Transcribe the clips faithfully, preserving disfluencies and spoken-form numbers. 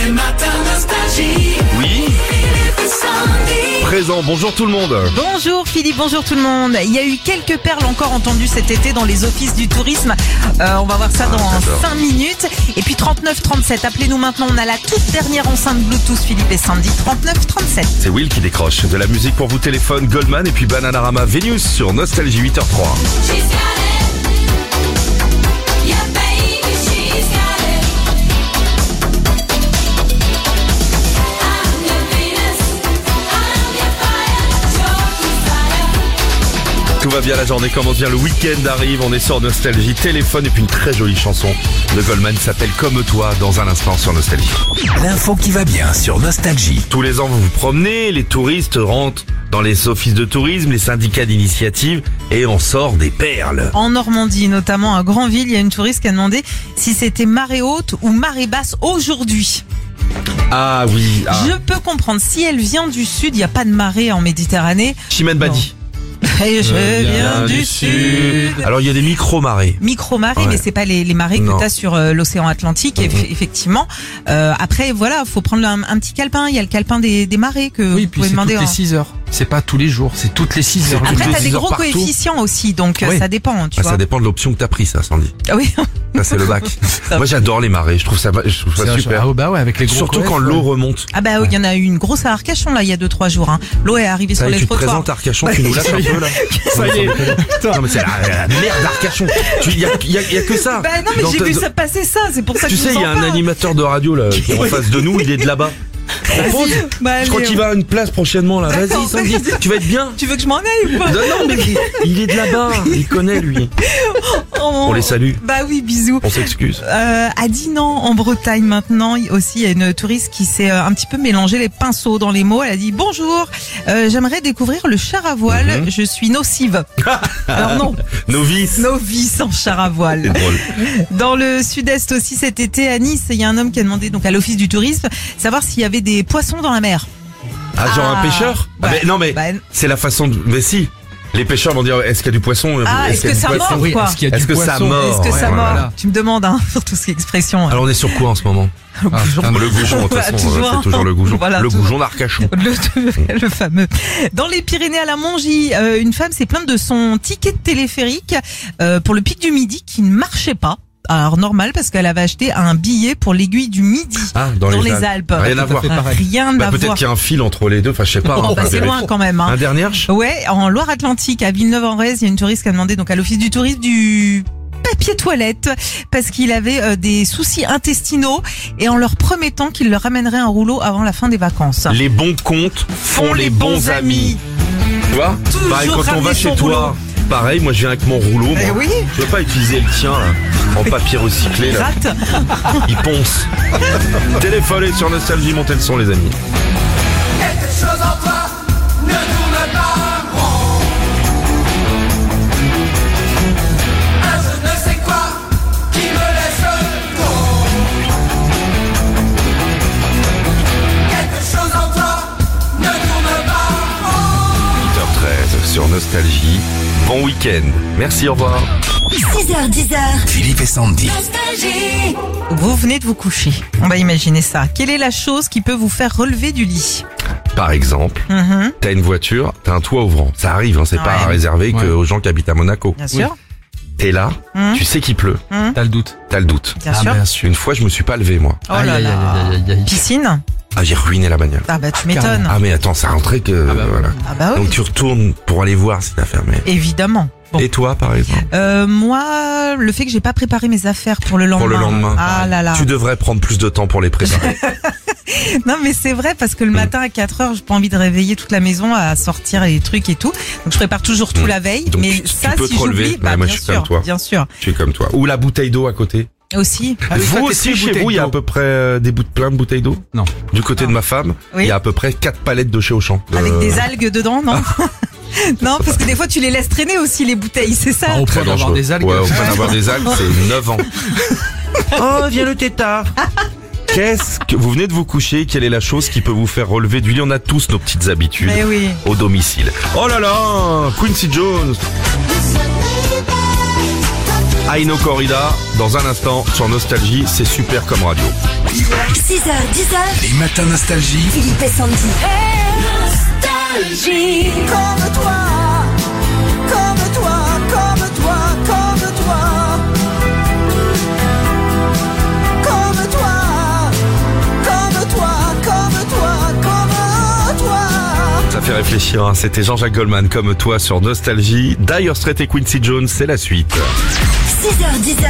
les matins nostalgie. Oui. Présent, bonjour tout le monde. Bonjour Philippe, bonjour tout le monde. Il y a eu quelques perles encore entendues cet été dans les offices du tourisme. Euh, on va voir ça Ah, dans j'adore. cinq minutes. Et puis trente-neuf trente-sept, appelez-nous maintenant. On a la toute dernière enceinte Bluetooth Philippe et Sandy. trente-neuf trente-sept. C'est Will qui décroche. De la musique pour vous téléphone, Goldman et puis Bananarama Vénus sur Nostalgie huit heures trois. Tout va bien la journée, comment dire, le week-end arrive, on est sur Nostalgie, téléphone et puis une très jolie chanson de Goldman s'appelle Comme toi dans un instant sur Nostalgie. L'info qui va bien sur Nostalgie. Tous les ans vous vous promenez, les touristes rentrent dans les offices de tourisme, les syndicats d'initiative et on sort des perles. En Normandie, notamment à Granville, il y a une touriste qui a demandé si c'était marée haute ou marée basse aujourd'hui. Ah oui, ah. Je peux comprendre. Si elle vient du sud, il n'y a pas de marée en Méditerranée. Chimène Badi. Et je viens du sud. Alors il y a des micro-marées. Micro-marées, Ouais. mais c'est pas les, les marées Non. que tu as sur euh, l'océan Atlantique, Mhm. eff- effectivement. Euh, après, voilà, faut prendre un, un petit calepin. Il y a le calepin des, des marées que Oui, vous puis pouvez c'est demander. toutes les en- six heures. C'est pas tous les jours, c'est toutes les six heures. toutes Après, les t'as des six heures gros partout. coefficients aussi, donc euh, Oui. ça dépend, tu Ah, vois. ça dépend de l'option que t'as pris ça, Sandy. Ah oui. Ça c'est le bac. Moi j'adore les marées, je trouve ça, je trouve ça C'est un- super. Ah bah ouais, avec les gros Surtout coefs, quand ouais. l'eau remonte. Ah bah, il y en a eu une grosse à Arcachon, là, il y a deux, trois jours, hein. L'eau est arrivée Ça sur y est, les tu te trottoirs. présentes à Arcachon, tu nous lâches un peu là. Ça y est. Non mais c'est la, la merde d'Arcachon. Il y a, y a- y a que ça. Bah non, mais Dans j'ai ta- vu dans- ça passer ça, c'est pour ça que Tu je sais, vous il y a en un parle. animateur de radio là qui est en face de nous, il est de là-bas. Propose. Bah, Je crois allez, qu'il va à une place prochainement là. Vas-y D'accord, Sandy, vas-y. tu vas être bien. Tu veux que je m'en aille ou pas? Non, non mais il, il est de là-bas, il connaît lui. Oh, On les salue, Bah oui, bisous. on s'excuse. Euh, à Dinan, en Bretagne maintenant, il- aussi il y a une touriste qui s'est euh, un petit peu mélangé les pinceaux dans les mots. Elle a dit bonjour, euh, j'aimerais découvrir le char à voile. Mhm. Je suis nocive. Alors non, Novice. novice en char à C'est voile. drôle. Dans le sud-est aussi cet été à Nice, il y a un homme qui a demandé donc à l'office du tourisme savoir s'il y avait des poissons dans la mer. Ah genre Ah, un pêcheur ah, ouais. mais, non mais Bah, c'est la façon de... Mais si, les pêcheurs vont dire est-ce qu'il y a du poisson Ah, est-ce qu'il y a que du ça poisson mord Oui, quoi? est-ce qu'il y a Est-ce du que ça poisson mord Est-ce que Ouais, ça mord voilà. Tu me demandes hein, sur tout ce qui est expression. Alors on est sur quoi en ce moment? Le Ah, goujon. putain, Le goujon, de toute Voilà, façon, toujours. c'est toujours le goujon. Voilà, le toujours. goujon d'Arcachon. Le, le fameux. Dans les Pyrénées à la Mongie, euh, une femme s'est plainte de son ticket de téléphérique euh, pour le pic du Midi qui ne marchait pas. Alors normal parce qu'elle avait acheté un billet pour l'aiguille du Midi Ah, dans, dans les, Alpes. Alpes. Rien à Tout à voir. fait pareil. Rien Bah, à peut-être voir. qu'il y a un fil entre les deux, enfin je sais pas. Bon, hein, bah, faut c'est vérifier. loin quand même. Hein. Un dernier Herche Ouais, en Loire-Atlantique, à Villeneuve-en-Rez, il y a une touriste qui a demandé donc à l'office du tourisme du papier toilette parce qu'il avait euh, des soucis intestinaux et en leur promettant qu'il leur amènerait un rouleau avant la fin des vacances. Les bons comptes font les bons amis. Tu vois Toujours Pareil, quand on ramener va son chez toi, pareil, moi je viens avec mon rouleau. Moi. Eh oui. Je veux pas utiliser le tien là, en papier recyclé là. Rate. Il ponce. Téléphonez sur Nostalgie, montez le son les amis. Quelque chose en toi ne tourne pas rond. Un je ne sais quoi qui me laisse tomber. Quelque chose en toi ne tourne pas rond. huit heures treize sur Nostalgie. Bon week-end. Merci, au revoir. six heures dix. Philippe et Sandy. Nostalgie. Vous venez de vous coucher. On va imaginer ça. Quelle est la chose qui peut vous faire relever du lit? Par exemple, Mhm, t'as une voiture, t'as un toit ouvrant. Ça arrive, hein, c'est pas Ouais. réservé Ouais. qu'aux gens qui habitent à Monaco. bien sûr. T'es là, Mhm. tu sais qu'il pleut, T'as le doute. t'as le doute. Bien Ah, sûr. bien sûr. Une fois, je me suis pas levé, moi. Oh là Aïe, aïe, là. aïe, aïe, aïe, aïe. Piscine? Ah, j'ai ruiné la bagnole. Ah bah tu m'étonnes. Ah, mais attends, ça rentrait que... Ah bah, voilà. Ah bah oui. Donc tu retournes pour aller voir si t'as fermé. Évidemment. Bon. Et toi, par exemple Euh, moi, le fait que j'ai pas préparé mes affaires pour le lendemain. Pour le lendemain. Ah là là. Tu devrais prendre plus de temps pour les préparer. Non mais c'est vrai parce que le matin à quatre heures, j'ai pas envie de réveiller toute la maison à sortir les trucs et tout. Donc je prépare toujours tout Mm. la veille. Donc, mais tu- tu ça, peux si te relever. j'oublie, bah, Ouais, moi, bien je suis comme sûr, toi. bien sûr. Je suis comme toi. Ou la bouteille d'eau à côté. Aussi. Ah oui, Vous toi, t'es aussi, très chez bouteille vous, il y a à d'eau. peu près euh, des bouts de plein de bouteilles d'eau. Non. Du côté de ma femme, Oui. il y a à peu près quatre palettes de chez Auchan. Avec Euh, des algues dedans, non? Non, parce que des fois tu les laisses traîner aussi les bouteilles, c'est ça? Ah, au Très point d'avoir dangereux. des algues. Ouais, au point d'avoir des algues, c'est neuf ans. Oh, viens le tétard. Qu'est-ce que vous venez de vous coucher? Quelle est la chose qui peut vous faire relever du lit? On a tous nos petites habitudes Mais oui. au domicile. Oh là là, Quincy Jones. Aino Corrida, dans un instant, sur Nostalgie, c'est super comme radio. six heures, dix heures. Les matins nostalgie. Philippe et Sandy. Nostalgie. Comme toi, comme toi, comme toi, comme toi. Comme toi, comme toi, comme toi, comme toi. Ça fait réfléchir, hein. C'était Jean-Jacques Goldman, comme toi, sur Nostalgie. Dire Straits et Quincy Jones, c'est la suite. six heures, dix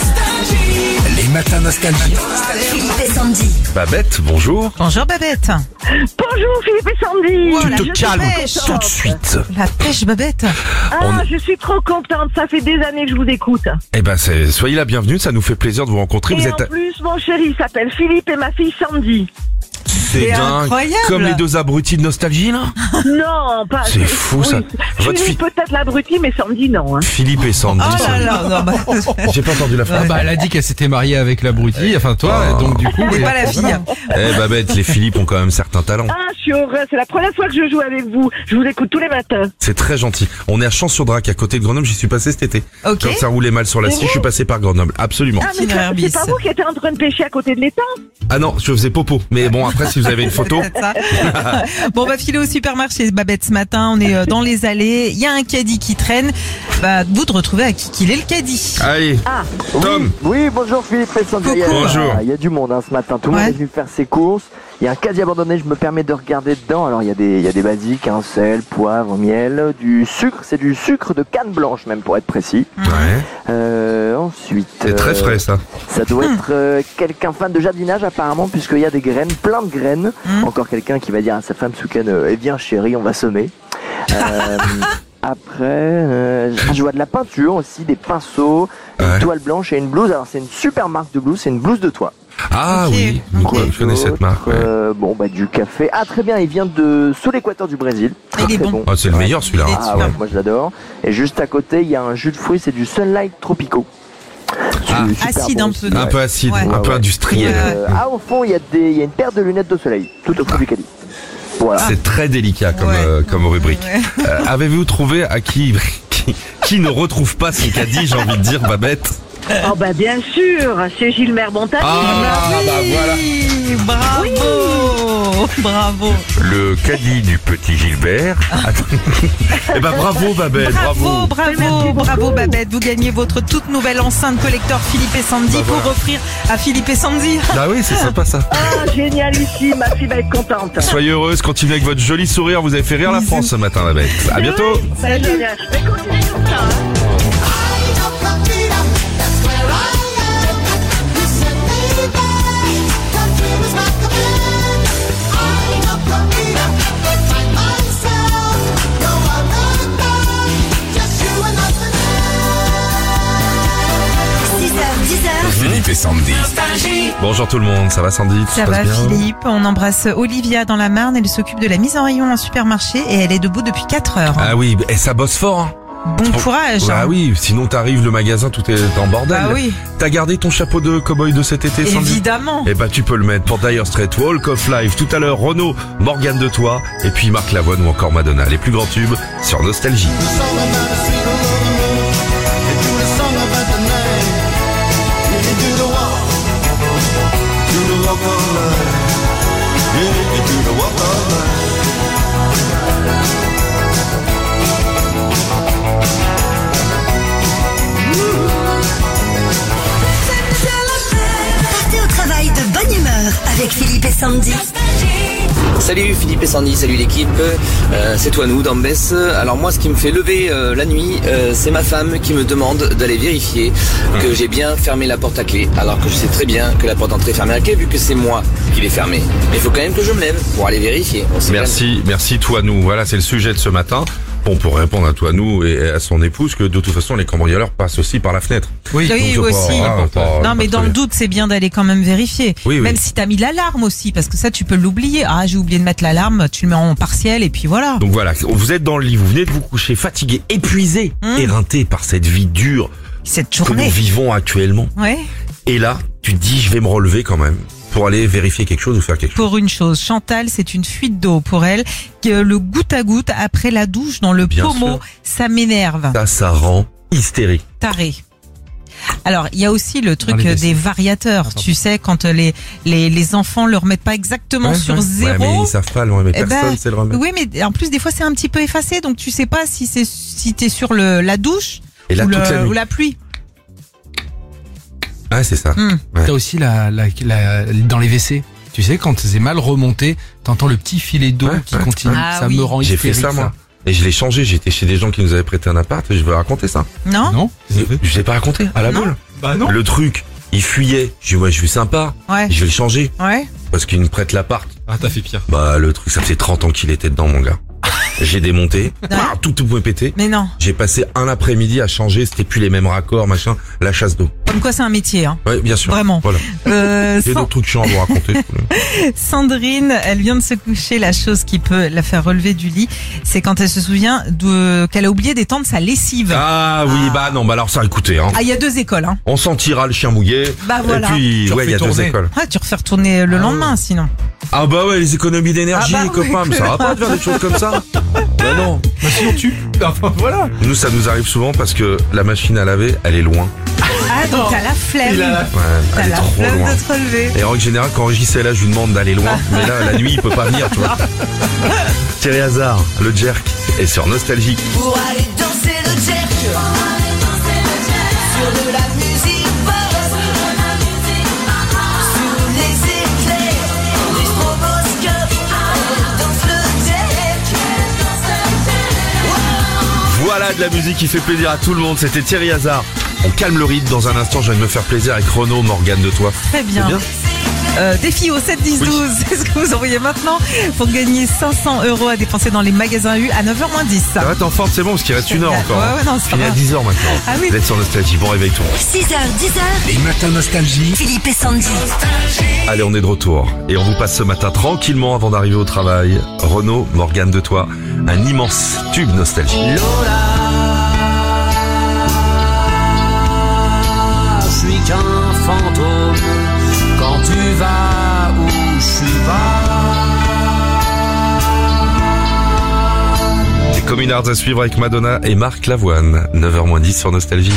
heures. Les matins nostalgie. Philippe et Sandy. Babette, bonjour. Bonjour Babette. Bonjour Philippe et Sandy. Oh, Tu la te pêche. calmes pêche. tout de suite. La pêche Babette. Ah, On- je suis trop contente, ça fait des années que je vous écoute. Eh ben, c'est- soyez la bienvenue, ça nous fait plaisir de vous rencontrer. Et Vous en êtes, plus, mon chéri s'appelle Philippe et ma fille Sandy. c'est c'est dingue. incroyable. Comme les deux abrutis de Nostalgie, là. Non, pas... C'est fou, ça. Votre Philippe fille- peut-être l'abruti, mais Sandy non. Hein. Philippe et Sandy. Oh ça- là là, non, bah, J'ai pas entendu la Ah phrase. bah, elle a dit qu'elle s'était mariée avec l'abruti, enfin toi, Ah. donc du coup. c'est oui. pas la fille. Eh Babette, les Philippe ont quand même certains talents. Ah, je suis heureuse, c'est la première fois que je joue avec vous. Je vous écoute tous les matins. C'est très gentil. On est à Champs-sur-Drac, à côté de Grenoble. J'y suis passé cet été. Ok. Quand ça roulait mal sur la C'est scie, je suis passé par Grenoble. Absolument. Ah, mais ça, Itinéraire c'est bis. pas vous qui étiez en train de pêcher à côté de l'étang? Ah non, je faisais popo. Mais bon, après, si vous avez une photo. C'est ça. Bon, on va filer au supermarché Babette ce matin. On est euh, dans les allées. Il y a un caddie qui traîne. Bah, vous de retrouver à qui qu'il est le caddie. Allez, Tom. Oui, oui, bonjour Philippe et Sandy. Coucou. Il y a- Bonjour. Il y a du monde hein, ce matin. Tout le Ouais. monde est venu faire ses courses. Il y a un caddie abandonné. Je me permets de regarder dedans. Alors il y a des, il y a des basiques, hein, sel, poivre, miel, du sucre. C'est du sucre de canne blanche même pour être précis. Ouais. Euh, ensuite. C'est très euh, frais, ça. Ça doit être euh, quelqu'un fan de jardinage apparemment puisqu'il y a des graines, plein de graines. Mm. Encore quelqu'un qui va dire à sa femme sous canne, euh, eh bien chérie, on va semer. Euh, Après, euh, je vois de la peinture aussi, des pinceaux, Ouais. une toile blanche et une blouse. Alors c'est une super marque de blouse, c'est une blouse de toit. Ah Ok. oui, Ok. je connais cette marque. Ouais. Euh, bon bah du café. Ah très bien, il vient de sous l'équateur du Brésil. Très, Il est très bon. Ah, c'est le meilleur celui-là. Il est hein. Ah super ouais, bon. moi je l'adore. Et juste à côté, il y a un jus de fruits, c'est du Sunlight Tropico. Ah. Super Acide bon un aussi. peu. Un peu acide, Ouais. un peu Ouais. industriel. Euh, ah au fond, il y a des, il y a une paire de lunettes de soleil, tout au fond du caddie. Voilà. C'est très délicat comme, Ouais. euh, comme rubrique. Ouais. Euh, Avez-vous trouvé à qui, qui qui ne retrouve pas son caddie, j'ai envie de dire, Babette? Oh bah bien sûr, c'est Gilbert Montagnier. Ah bah voilà. Oui, bravo, bravo. Le caddie du petit Gilbert. Attends. Eh ben bravo Babette, Bravo, bravo. bravo, bravo Babette. Vous gagnez votre toute nouvelle enceinte collector Philippe et Sandy Bah pour voilà. offrir à Philippe et Sandy. Ah oui, c'est sympa ça. Ah, génialissime, ma fille va être contente. Soyez heureuse, continuez avec votre joli sourire, vous avez fait rire la Bisous. France ce matin Babette. À bientôt. C'est génial. Mais continuez comme ça, hein. six heures, dix heures. Philippe et Sandy. Bonjour tout le monde, ça va Sandy? Tout se Ça passe va bien Philippe, on embrasse Olivia dans la Marne, elle s'occupe de la mise en rayon en supermarché et elle est debout depuis quatre heures. Ah oui, et ça bosse fort hein. Bon courage. Ah hein. oui, sinon t'arrives, le magasin tout est en bordel. Bah oui, T'as gardé ton chapeau de cow-boy de cet été Sandy? évidemment. Eh bah tu peux le mettre pour Dire Straits, Walk of Life, tout à l'heure Renaud, Morgane de Toi, et puis Marc Lavoine ou encore Madonna, les plus grands tubes sur Nostalgie. Partez au travail de bonne humeur avec Philippe et Sandy. Salut Philippe et Sandy, salut l'équipe, euh, c'est toi nous d'Ambès. Alors moi ce qui me fait lever euh, la nuit, euh, c'est ma femme qui me demande d'aller vérifier que j'ai bien fermé la porte à clé, alors que je sais très bien que la porte d'entrée est fermée à clé vu que c'est moi qui l'ai fermée. Mais il faut quand même que je me lève pour aller vérifier. On sait Merci, merci toi nous. Voilà, c'est le sujet de ce matin. Bon, pour répondre à toi nous et à son épouse, que de toute façon les cambrioleurs passent aussi par la fenêtre. Oui, Oui, Donc, aussi. pas- ah, pas- Non, pas mais très dans le bien. doute, c'est bien d'aller quand même vérifier. Oui, oui. Même si t'as mis l'alarme aussi, parce que ça, tu peux l'oublier. Ah, j'ai oublié de mettre l'alarme, tu le mets en partiel et puis voilà. Donc voilà, vous êtes dans le lit, vous venez de vous coucher, fatigué, épuisé, Hum. éreinté par cette vie dure Cette que nous journée. vivons actuellement. Ouais. Et là, tu te dis, je vais me relever quand même pour aller vérifier quelque chose ou faire quelque chose. Pour une chose, Chantal, c'est une fuite d'eau pour elle. Que le goutte à goutte après la douche dans le Bien pommeau, sûr. ça m'énerve. Ça, ça rend hystérique. Taré. Alors, il y a aussi le truc Dans les euh, W C. des variateurs. Attends. Tu sais, quand euh, les, les, les enfants le remettent pas exactement Ouais, sur ouais. Ouais, zéro. mais ils savent pas le remettre. Eh ben, Personne sait le remettre. Oui, mais en plus, des fois, c'est un petit peu effacé. Donc, tu sais pas si c'est si t'es sur le, la douche Et là, ou, toute le- la nuit. ou la pluie. Ah, c'est ça. Hmm. Ouais. T'as aussi la, la, la, dans les W C. Tu sais, quand c'est mal remonté, t'entends le petit filet d'eau Ouais, qui ouais. continue. Ah ça oui. me rend J'ai fait hystérique, ça, moi. Et je l'ai changé. J'étais chez des gens qui nous avaient prêté un appart et je vais raconter ça. Non? Non? Je l'ai pas raconté à la Non. boule. Bah non. Le truc, il fuyait. Je dis, ouais, je suis sympa. Ouais. Je vais le changer. Ouais. Parce qu'il me prête l'appart. Ah, t'as fait pire. Bah, le truc, ça faisait trente ans qu'il était dedans, mon gars. J'ai démonté. Ouais. Ah, tout, tout pouvait péter. Mais non. J'ai passé un après-midi à changer. C'était plus les mêmes raccords, machin. La chasse d'eau. Comme quoi, c'est un métier, hein. Ouais, bien sûr. Vraiment. Voilà. Euh, J'ai San- d'autres trucs chiants à vous raconter. Sandrine, elle vient de se coucher. La chose qui peut la faire relever du lit, c'est quand elle se souvient de qu'elle a oublié d'étendre sa lessive. Ah oui, bah non, bah alors ça, écoutez, hein. Ah, il y a deux écoles, hein. On sentira le chien mouillé. Bah voilà. Et puis, Tu ouais, il y a refais deux tourner. écoles. Ah, tu refais retourner le lendemain, sinon. Ah bah ouais, les économies d'énergie, Ah bah les oui, copains, mais ça va pas de faire des choses comme ça. Bah non. Bah sinon tu. Enfin voilà. Nous, ça nous arrive souvent parce que la machine à laver, elle est loin. Ah, donc t'as la flemme. Il a la- Ouais, T'as elle est la trop flemme loin. de te relever. Et en règle générale, quand Régis est là, je lui demande d'aller loin. Mais là, la nuit, il peut pas venir, tu vois. Thierry Hazard, le jerk, est sur Nostalgie. Pour aller danser le jerk. Sur de la musique pop. Sous les éclairs. Les stroboscopes. Elle danse le jerk. Voilà de la musique qui fait plaisir à tout le monde. C'était Thierry Hazard. On calme le rythme dans un instant. Je vais me faire plaisir avec Renaud, Morgane de toi. Très bien. C'est bien. Euh, défi au sept dix douze, c'est ce que vous envoyez maintenant pour gagner cinq cents euros à dépenser dans les magasins U à neuf heures moins dix. Ça va, t'es en forme, c'est bon, parce qu'il reste une heure encore. Ouais, hein. ouais, non, c'est Fini pas à grave. dix heures maintenant. Ah oui. Vous êtes sur Nostalgie. Bon réveil tout le monde. six heures, dix heures. Les matins nostalgie. Philippe et Sandy. Allez, on est de retour. Et on vous passe ce matin tranquillement avant d'arriver au travail. Renaud, Morgane de toi. Un immense tube Nostalgie. Je suis qu'un fantôme quand tu vas où je suis pas. Les Communards à suivre avec Madonna et Marc Lavoine. neuf heures moins dix sur Nostalgie.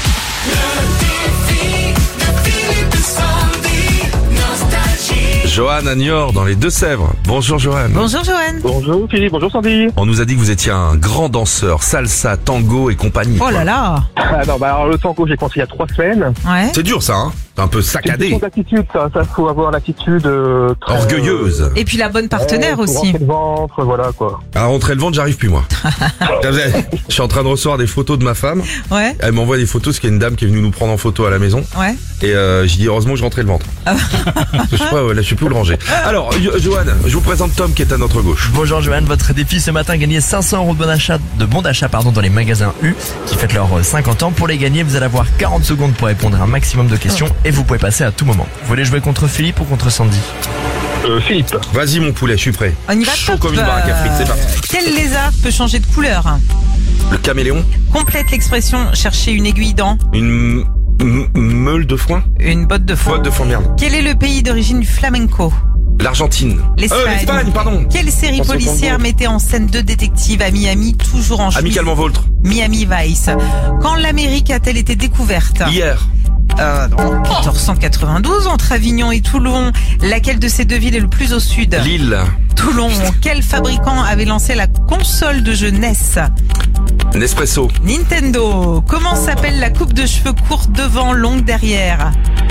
Johan à Niort dans les Deux-Sèvres. Bonjour Johan. Bonjour Joanne. Bonjour Philippe, bonjour Sandy. On nous a dit que vous étiez un grand danseur, salsa, tango et compagnie. Oh là là. Ah non, bah alors le tango j'ai commencé il y a trois semaines. Ouais. C'est dur ça, hein. C'est un peu C'est une saccadé. question d'attitude, ça, ça faut avoir l'attitude euh, très, Orgueilleuse. Et puis la bonne euh, partenaire faut aussi. rentrer le ventre, voilà quoi. À rentrer le ventre, j'arrive plus moi. Je suis en train de recevoir des photos de ma femme. Ouais. Elle m'envoie des photos parce qu'il y a une dame qui est venue nous prendre en photo à la maison. Ouais. Et euh, j'ai dit heureusement que je rentrais le ventre. Parce que je sais pas, ouais, là je sais plus où le ranger. Alors, Jo- Johan, je vous présente Tom qui est à notre gauche. Bonjour Joanne, votre défi ce matin, gagner cinq cents euros de bon d'achat, de bon d'achat pardon, dans les magasins U qui fêtent leurs cinquante ans. Pour les gagner, vous allez avoir quarante secondes pour répondre à un maximum de questions et vous pouvez passer à tout moment. Vous voulez jouer contre Philippe ou contre Sandy? Euh, Philippe. Vas-y mon poulet, je suis prêt. On y va Chaud top. comme une baraque à frites, c'est parti. Quel lézard peut changer de couleur? Le caméléon, Complète l'expression chercher une aiguille dans une m- m- meule de foin. une botte de foin. Botte de foin, merde. Quel est le pays d'origine du flamenco? L'Argentine. L'Espagne. Euh, l'Espagne, pardon. Quelle série Pensez au policière Congo. mettait en scène deux détectives à Miami, toujours en chemise? Amicalement vôtre. Miami Vice. Quand l'Amérique a-t-elle été découverte? Hier. Euh, en quatorze cent quatre-vingt-douze, entre Avignon et Toulon. Laquelle de ces deux villes est le plus au sud? Lille. Toulon. Quel fabricant avait lancé la console de jeu N E S? Nespresso. Nintendo. Comment s'appelle la coupe de cheveux courte devant, longue derrière?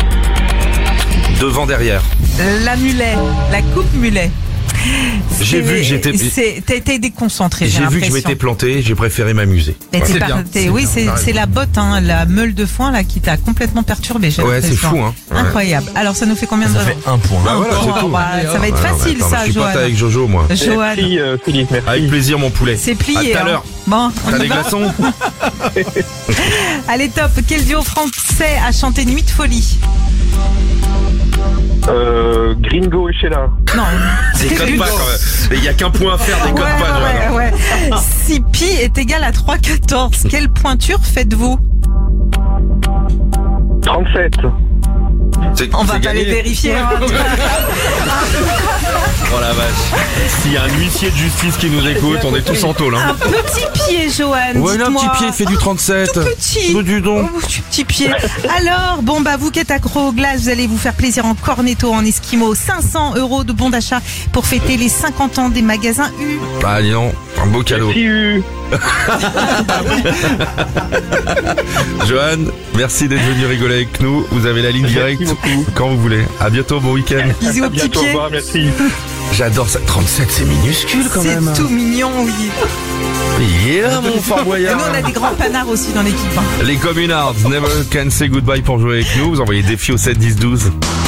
Devant, derrière. La mulet. La coupe mulet. J'ai C'est- vu que j'étais- c'est- T'as été déconcentré, j'ai J'ai vu que je l'impression. m'étais planté, j'ai préféré m'amuser. Mais Voilà. t'es C'est pas- bien, t'es- c'est oui, bien, c'est t'as c'est raison. la botte, hein, la meule de foin là qui t'a complètement perturbé. j'ai Ouais, c'est l'impression. fou, hein. Ouais. Incroyable. Alors, ça nous fait combien de Ça fait un point. Bah voilà, c'est points tout. Bah, ça va être Ah, non, mais facile, attends, ça, je suis Johan. pote avec Jojo, moi. Johan. Merci euh, Philippe, merci. Avec plaisir, mon poulet. C'est À plié. tout à hein. l'heure. Bon, on T'as y des va. glaçons? Allez, top. Quel duo français a chanté Nuit de folie? Euh, Gringo et Sheila. Non. Déconne pas quand même. Il y a qu'un point à faire, déconne Ouais, pas, Johan. ouais, ouais. Si pi est égal à trois virgule quatorze, quelle pointure faites-vous? trente-sept. C'est- On va c'est pas les gagné. vérifier. hein. Oh la vache. Si il y a un huissier de justice qui nous écoute, on est tous en tôle. Un Hein. petit pied, Johan. Ouais, là, un dites-moi. petit pied, il fait du trente-sept. Tout petit. Oh, dis donc. Oh, tu petit pied. Alors, bon, bah, vous qui êtes accro aux glaces, vous allez vous faire plaisir en cornetto, en esquimau. cinq cents euros de bon d'achat pour fêter les cinquante ans des magasins U. Ah, dis donc, un beau cadeau. Merci, U. Johan, merci d'être venu rigoler avec nous. Vous avez la ligne directe quand vous voulez. À bientôt, bon week-end. Bisous au petit Bientôt, au pied. revoir, merci. J'adore ça. trente-sept, c'est minuscule quand même. C'est tout mignon, oui. Il est là, mon Fort Et Boyard. nous, on a des grands panards aussi dans l'équipe. hein. Les Communards, Never Can Say Goodbye pour jouer avec nous. Vous envoyez défi au sept dix douze.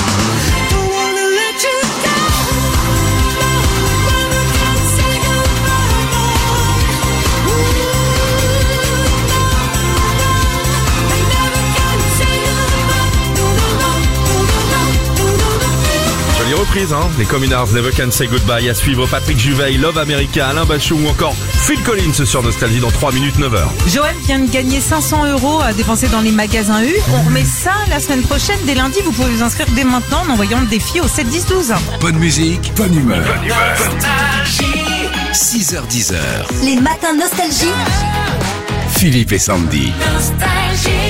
Jolie reprise, hein. Les Communards, Never Can Say Goodbye. À suivre Patrick Juveil, Love America, Alain Bachou ou encore Phil Collins sur Nostalgie dans trois minutes neuf heures. Johan vient de gagner cinq cents euros à dépenser dans les magasins U. On remet ça la semaine prochaine, dès lundi. Vous pouvez vous inscrire dès maintenant en envoyant le défi au sept dix douze. Bonne musique, bonne humeur. six heures dix. Les matins nostalgie. Philippe et Sandy. Nostalgie.